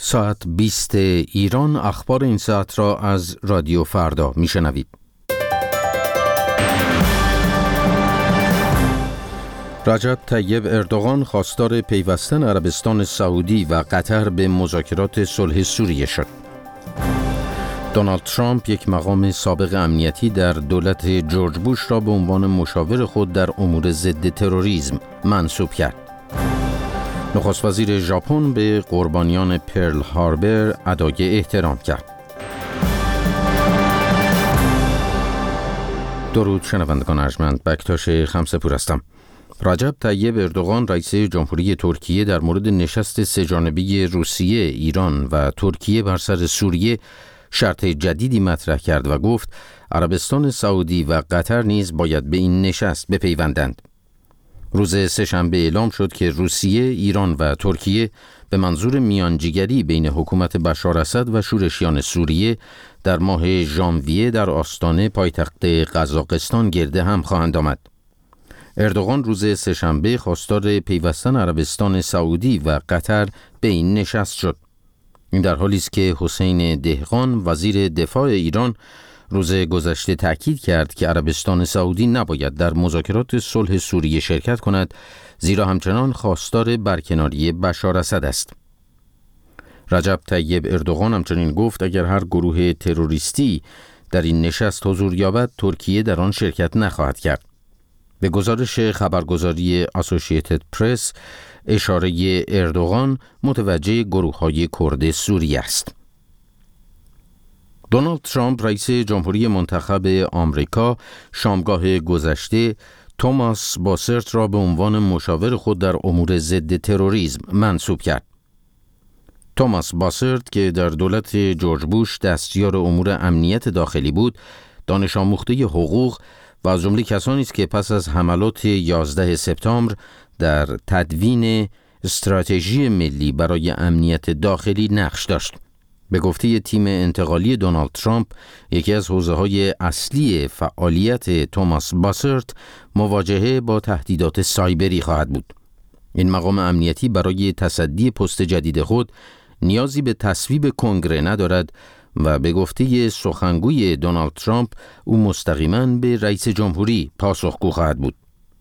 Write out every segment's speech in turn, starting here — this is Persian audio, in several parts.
ساعت 20 ایران. اخبار این ساعت را از رادیو فردا میشنوید. رجب طیب اردوغان خواستار پیوستن عربستان سعودی و قطر به مذاکرات صلح سوریه شد. دونالد ترامپ یک مقام سابق امنیتی در دولت جورج بوش را به عنوان مشاور خود در امور ضد تروریسم منصوب کرد. نخست وزیر ژاپن به قربانیان پرل هاربر ادای احترام کرد. درود شنوندگان ارجمند، بکتاش خمسه‌پور هستم. رجب طیب اردوغان رئیس جمهوری ترکیه در مورد نشست سه‌جانبه روسیه، ایران و ترکیه بر سر سوریه شرط جدیدی مطرح کرد و گفت عربستان سعودی و قطر نیز باید به این نشست بپیوندند. روز سه‌شنبه اعلام شد که روسیه، ایران و ترکیه به منظور میانجیگری بین حکومت بشار اسد و شورشیان سوریه در ماه ژانویه در آستانه پایتخت قزاقستان گرد هم خواهند آمد. اردوغان روز سه‌شنبه خواستار پیوستن عربستان سعودی و قطر به این نشست شد. این در حالی است که حسین دهقان وزیر دفاع ایران روز گذشته تأکید کرد که عربستان سعودی نباید در مذاکرات صلح سوریه شرکت کند، زیرا همچنان خواستار برکناری بشار اسد است. رجب طیب اردوغان همچنین گفت اگر هر گروه تروریستی در این نشست حضور یابد، ترکیه در آن شرکت نخواهد کرد. به گزارش خبرگزاری اسوسییتد پرس، اشاره اردوغان متوجه گروه‌های کرد سوریه است. دونالد ترامپ رئیس جمهوری منتخب آمریکا شامگاه گذشته توماس باسرت را به عنوان مشاور خود در امور ضد تروریسم منصوب کرد. توماس باسرت که در دولت جورج بوش دستیار امور امنیت داخلی بود، دانش آموخته حقوق و از جمله کسانی است که پس از حملات 11 سپتامبر در تدوین استراتژی ملی برای امنیت داخلی نقش داشت. به گفته تیم انتقالی دونالد ترامپ، یکی از حوزه‌های اصلی فعالیت توماس باسرت مواجهه با تهدیدات سایبری خواهد بود. این مقام امنیتی برای تصدی پست جدید خود نیازی به تصویب کنگره ندارد و به گفته سخنگوی دونالد ترامپ او مستقیما به رئیس جمهوری پاسخگو خواهد بود.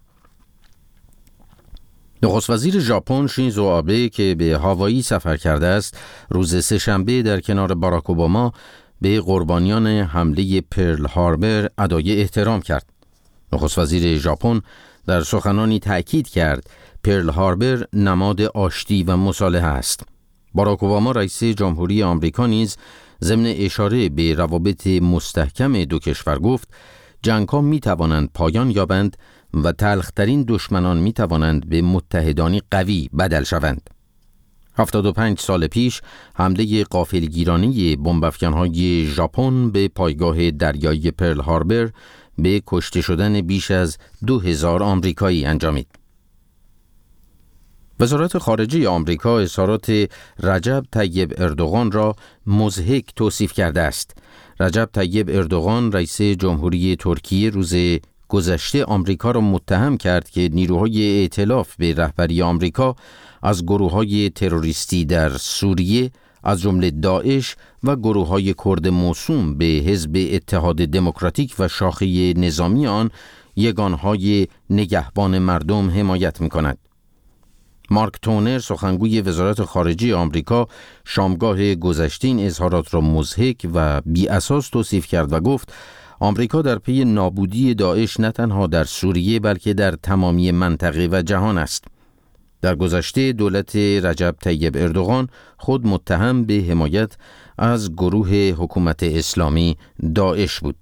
نخست وزیر ژاپن شینزو آبه که به هاوایی سفر کرده است، روز سه‌شنبه در کنار باراک اوباما به قربانیان حمله پرل هاربر ادای احترام کرد. نخست وزیر ژاپن در سخنانی تأکید کرد پرل هاربر نماد آشتی و مصالحه است. باراک اوباما رئیس جمهوری آمریکا نیز ضمن اشاره به روابط مستحکم دو کشور گفت جنگ‌ها می‌توانند پایان یابند و تلخ‌ترین دشمنان می‌توانند به متحدانی قوی بدل شوند. 75 سال پیش حمله غافلگیرانه بمب‌افکن‌های ژاپن به پایگاه دریایی پرل هاربر به کشته شدن بیش از 2000 آمریکایی انجامید. وزارت خارجه آمریکا اظهارات رجب طیب اردوغان را مضحک توصیف کرده است. رجب طیب اردوغان رئیس جمهوری ترکیه روز گذشته آمریکا را متهم کرد که نیروهای ائتلاف به رهبری آمریکا از گروه‌های تروریستی در سوریه از جمله داعش و گروه‌های کرد موسوم به حزب اتحاد دموکراتیک و شاخه نظامی آن یگانهای نگهبان مردم حمایت می‌کند. مارک تونر سخنگوی وزارت خارجه آمریکا شامگاه گذشته این اظهارات را مضحک و بی اساس توصیف کرد و گفت آمریکا در پی نابودی داعش نه تنها در سوریه بلکه در تمامی منطقه و جهان است. در گذشته دولت رجب طیب اردوغان خود متهم به حمایت از گروه حکومت اسلامی داعش بود.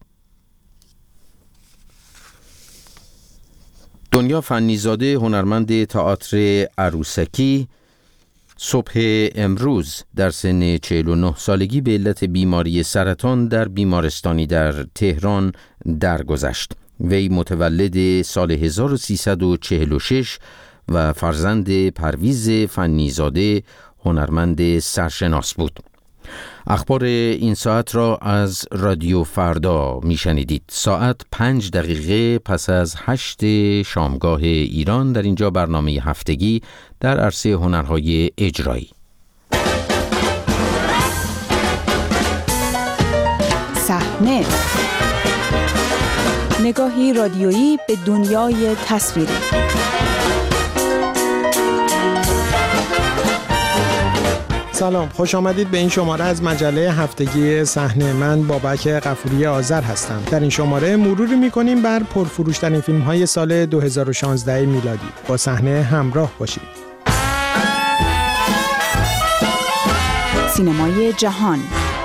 دنیا فنی‌زاده هنرمند تئاتر عروسکی صبح امروز در سن 49 سالگی به علت بیماری سرطان در بیمارستانی در تهران درگذشت. وی متولد سال 1346 و فرزند پرویز فنی‌زاده هنرمند سرشناس بود. اخبار این ساعت را از رادیو فردا میشنیدید. ساعت 5 دقیقه پس از 8 شامگاه ایران در اینجا برنامه هفتگی در عرصه هنرهای اجرایی. صحنه، نگاهی رادیویی به دنیای تصویری. سلام، خوش آمدید به این شماره از مجله هفتگی صحنه. من بابک غفوری آذر هستم. در این شماره مروری می‌کنیم بر پرفروش‌ترین فیلم‌های سال 2016 میلادی. با صحنه همراه باشید. سینمای جهان.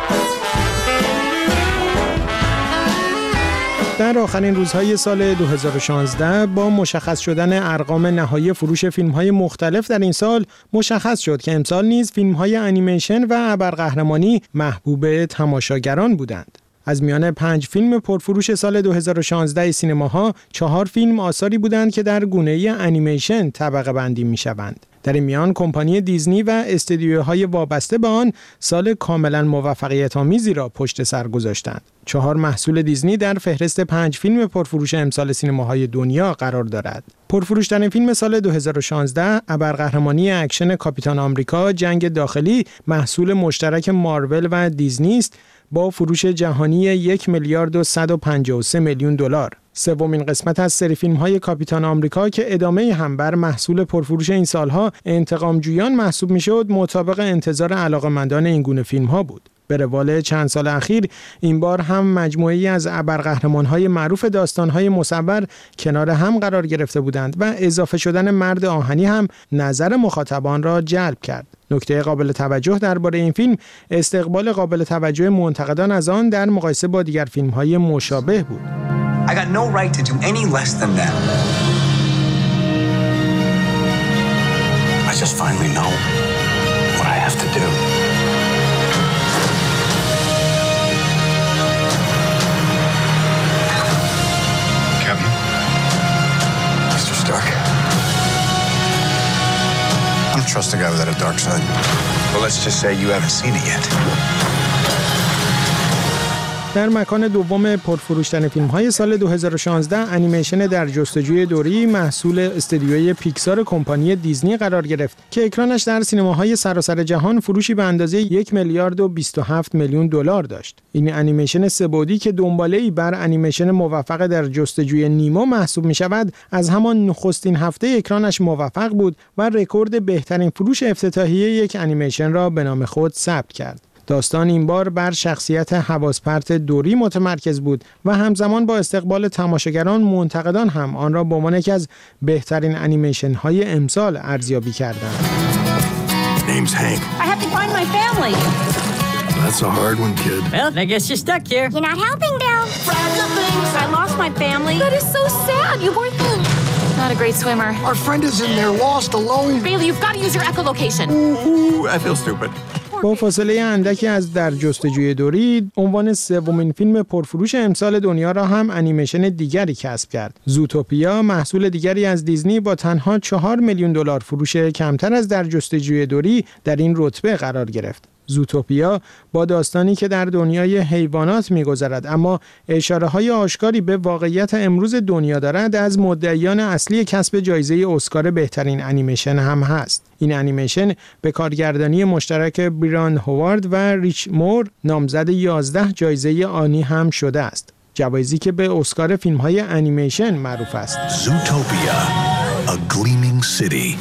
در آخرین روزهای سال 2016 با مشخص شدن ارقام نهایی فروش فیلم‌های مختلف در این سال مشخص شد که امسال نیز فیلم‌های انیمیشن و ابرقهرمانی محبوب تماشاگران بودند. از میان 5 فیلم پرفروش سال 2016 سینماها 4 فیلم آثاری بودند که در گونه انیمیشن طبقه بندی می‌شوند. در این میان کمپانی دیزنی و استودیوهای وابسته به آن سال کاملا موفقیت‌آمیزی را پشت سر گذاشتند. 4 محصول دیزنی در فهرست 5 فیلم پرفروش امسال سینماهای دنیا قرار دارد. پرفروش‌ترین فیلم سال 2016 ابرقهرمانی اکشن کاپیتان آمریکا جنگ داخلی محصول مشترک مارول و دیزنی است با فروش جهانی 1 میلیارد و 153 میلیون دلار. سومین قسمت از سری فیلم‌های کاپیتان آمریکا که ادامه هم بر محصول پرفروش این سالها انتقام جویان محسوب می‌شد، مطابق انتظار علاقه‌مندان این گونه فیلم‌ها بود. به روال چند سال اخیر این بار هم مجموعه‌ای از ابرقهرمان‌های معروف داستان‌های مصور کنار هم قرار گرفته بودند و اضافه شدن مرد آهنی هم نظر مخاطبان را جلب کرد. نکته قابل توجه درباره این فیلم استقبال قابل توجه منتقدان از آن در مقایسه با دیگر فیلم‌های مشابه بود. I got no right to do any less than that. I just finally know what I have to do. Captain? Mr. Stark? I don't trust a guy without a dark side. Well, let's just say you haven't seen it yet. در مکان دوم پرفروش‌ترین فیلم‌های سال 2016 انیمیشن در جستجوی دوری محصول استودیوی پیکسار کمپانی دیزنی قرار گرفت که اکرانش در سینماهای سراسر جهان فروشی به اندازه 1 میلیارد و 27 میلیون دلار داشت. این انیمیشن سه‌بعدی که دنباله‌ای بر انیمیشن موفق در جستجوی نیمو محسوب می‌شود، از همان نخستین هفته اکرانش موفق بود و رکورد بهترین فروش افتتاحیه یک انیمیشن را به نام خود ثبت کرد. داستان این بار بر شخصیت حواس‌پرت دوری متمرکز بود و همزمان با استقبال تماشاگران منتقدان هم آن را به عنوان یکی از بهترین انیمیشن‌های امسال ارزیابی کردند. Name's Hank. I have to find my family. That's a hard one, kid. Well, I guess you're stuck here. You're not helping, Bill. I lost my family. That is so sad. You weren't not a great swimmer. Our friend is in there, lost, alone. Bailey, you've got to use your echolocation. I feel stupid. با فاصله اندکی از در جستجوی دوری، عنوان سومین فیلم پرفروش امسال دنیا را هم انیمیشن دیگری کسب کرد. زوتوپیا محصول دیگری از دیزنی با تنها 4 میلیون دلار فروش کمتر از در جستجوی دوری در این رتبه قرار گرفت. زوتوپیا با داستانی که در دنیای حیوانات می‌گذرد اما اشاره‌های آشکاری به واقعیت امروز دنیا دارد، از مدعیان اصلی کسب جایزه اسکار بهترین انیمیشن هم هست. این انیمیشن به کارگردانی مشترک برایان هوارد و ریچ مور نامزد 11 جایزه آنی هم شده است. جوایزی که به اسکار فیلم‌های انیمیشن معروف است. Zootopia, a gleaming city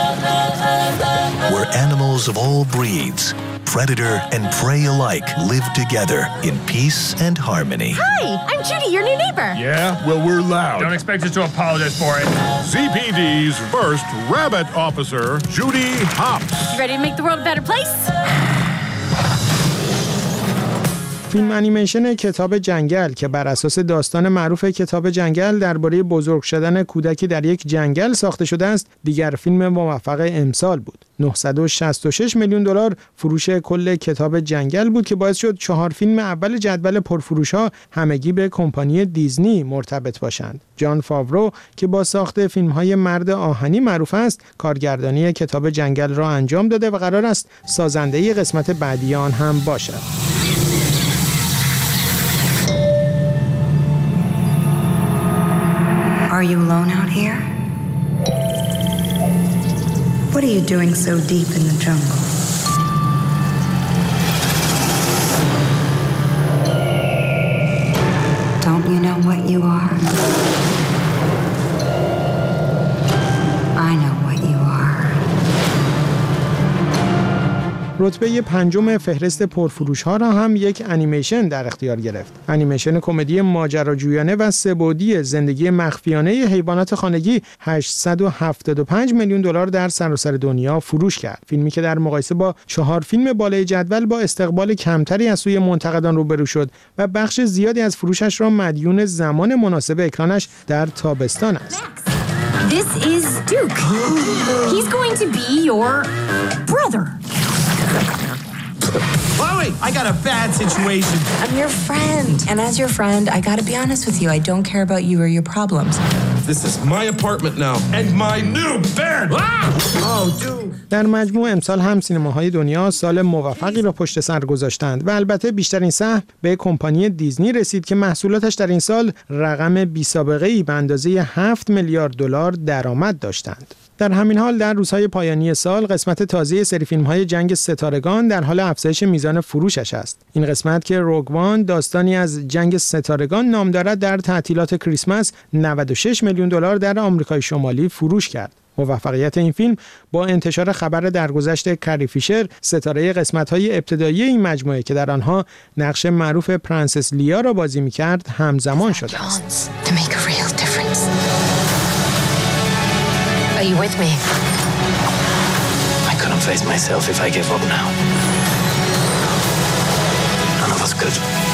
where animals of all breeds, predator and prey alike, live together in peace and harmony. Hi, I'm Judy, your new neighbor. Yeah? Well, we're loud. Don't expect us to apologize for it. ZPD's first rabbit officer, Judy Hopps. You ready to make the world a better place? فیلم انیمیشن کتاب جنگل که بر اساس داستان معروف کتاب جنگل درباره بزرگ شدن کودکی در یک جنگل ساخته شده است، دیگر فیلم موفق امسال بود. 966 میلیون دلار فروش کل کتاب جنگل بود که باعث شد 4 فیلم اول جدول پرفروش‌ها همگی به کمپانی دیزنی مرتبط باشند. جان فاورو که با ساخت فیلم‌های مرد آهنی معروف است، کارگردانی کتاب جنگل را انجام داده و قرار است سازنده قسمت بعدی آن هم باشد. Are you alone out here? What are you doing so deep in the jungle? رتبه 5 فهرست پرفروش‌ها را هم یک انیمیشن در اختیار گرفت. انیمیشن کمدی ماجراجویانه و سه‌بعدی زندگی مخفیانه حیوانات خانگی 875 میلیون دلار در سراسر دنیا فروش کرد. فیلمی که در مقایسه با 4 فیلم بالای جدول با استقبال کمتری از سوی منتقدان روبرو شد و بخش زیادی از فروشش را مدیون زمان مناسب اکرانش در تابستان است. This is Duke. He's going to be your brother. Chloe, I got a bad situation. I'm your friend. And as your friend, I gotta be honest with you. I don't care about you or your problems. This is my apartment now. And my new bed. Oh, dude. در مجموع امسال هم سینماهای دنیا سال موفقی را پشت سر گذاشتند و البته بیشترین سهم به کمپانی دیزنی رسید که محصولاتش در این سال رقم بی‌سابقه‌ای به اندازه 7 میلیارد دلار درآمد داشتند. در همین حال در روزهای پایانی سال قسمت تازه سری فیلم‌های جنگ ستارگان در حال افزایش میزان فروشش است. این قسمت که روگ وان داستانی از جنگ ستارگان نام دارد در تعطیلات کریسمس 96 میلیون دلار در آمریکای شمالی فروش کرد. موفقیت این فیلم با انتشار خبر درگذشت کری فیشر ستاره قسمت‌های ابتدایی این مجموعه که در آنها نقش معروف پرنسس لیا را بازی می‌کرد همزمان شده است. Are you with me? I couldn't face myself if I gave up now. None of us could.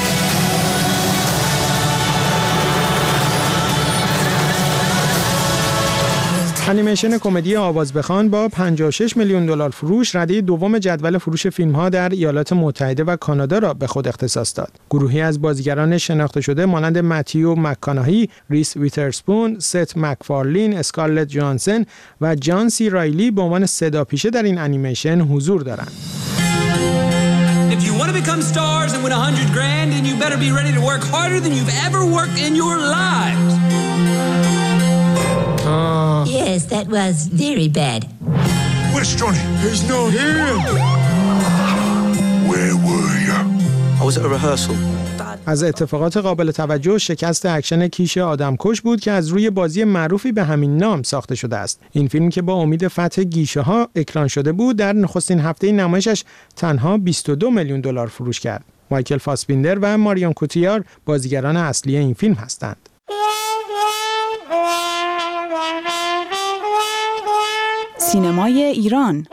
انیمیشن کمدی آواز بخوان با 56 میلیون دلار فروش رده دوم جدول فروش فیلم‌ها در ایالات متحده و کانادا را به خود اختصاص داد. گروهی از بازیگران شناخته شده مانند متیو مک‌کاناهی، ریس ویترسپون، ست مکفارلین، اسکارلت جانسن و جان سی رایلی به عنوان صداپیشه در این انیمیشن حضور دارند. If you want to become stars and win $100,000, then you better be ready to work harder than you've ever worked in your lives. Yes, that was very bad. Where's Johnny? He's not here. Where were you? I was at a rehearsal. از اتفاقات قابل توجه شکست اکشن کیش آدمکش بود که از روی بازی معروفی به همین نام ساخته شده است. این فیلم که با امید فتح گیشه‌ها اکران شده بود در نخستین هفته نمایشش تنها 22 میلیون دلار فروش کرد. مایکل فاسبیندر و ماریون کوتیار بازیگران اصلی این فیلم هستند. سینمای ایران.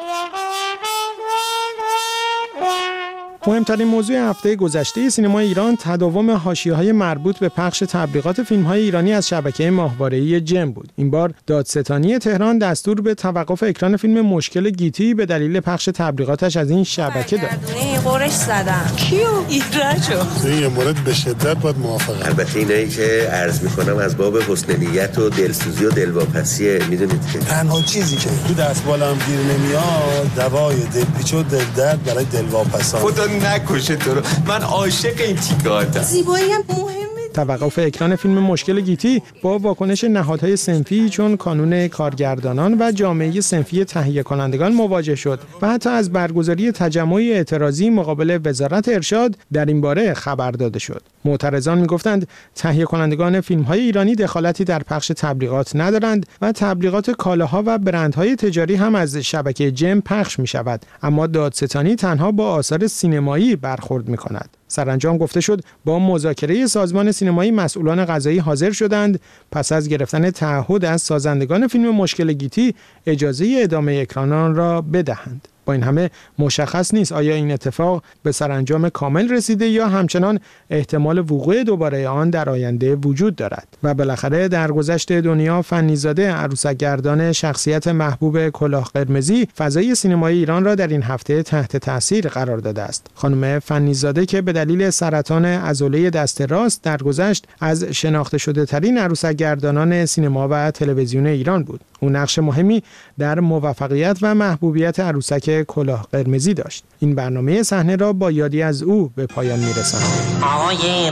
مهمترین موضوع هفته گذشته سینمای ایران تداوم حاشیه‌های مربوط به پخش تبلیغات فیلم‌های ایرانی از شبکه ماهواره‌ای جم بود. این بار دادستانی تهران دستور به توقف اکران فیلم مشکل گیتی به دلیل پخش تبلیغاتش از این شبکه داد. قرش زدم. کیو؟ ایرجو. این مورد به شدت باید موافقم. البته اینایی که عرض می‌کنم از باب حسن نیت و دلسوزی و دلواپسی میدونید که تنها چیزی که تو دستمالم گیر نمیاد دوای دلپیچ و دلدرد برای دلواپسان. نکشه تو رو. من عاشق این تیکاتم. زیبایی هم مهمه. توقف اکران فیلم مشکل گیتی با واکنش نهادهای صنفی چون کانون کارگردانان و جامعه صنفی تهیه کنندگان مواجه شد و حتی از برگزاری تجمعی اعتراضی مقابل وزارت ارشاد در این باره خبر داده شد. معترضان میگفتند تهیه کنندگان فیلم‌های ایرانی دخالتی در پخش تبلیغات ندارند و تبلیغات کالاها و برندهای تجاری هم از شبکه جم پخش می‌شود، اما دادستانی تنها با آثار سینمایی برخورد می‌کند. سرانجام گفته شد با مذاکره سازمان سینمایی مسئولان قضایی حاضر شدند پس از گرفتن تعهد از سازندگان فیلم مشکل گیتی اجازه ادامه اکران آن را بدهند. با این همه مشخص نیست آیا این اتفاق به سرانجام کامل رسیده یا همچنان احتمال وقوع دوباره آن در آینده وجود دارد. و بالاخره درگذشت دنیا فنیزاده عروسک‌گردان شخصیت محبوب کلاه قرمزی فضای سینمای ایران را در این هفته تحت تاثیر قرار داده است. خانم فنیزاده که به دلیل سرطان عضله دست راست درگذشت از شناخته شده ترین عروسک‌گردانان سینما و تلویزیون ایران بود. او نقش مهمی در موفقیت و محبوبیت عروسک کلاه قرمزی داشت. این برنامه صحنه را با یادی از او به پایان می‌رساند. آقای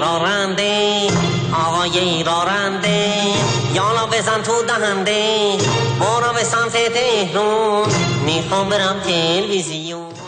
راننده یالا بزن تو دهنده برو به سمت تهران میخوام برم تلویزیون.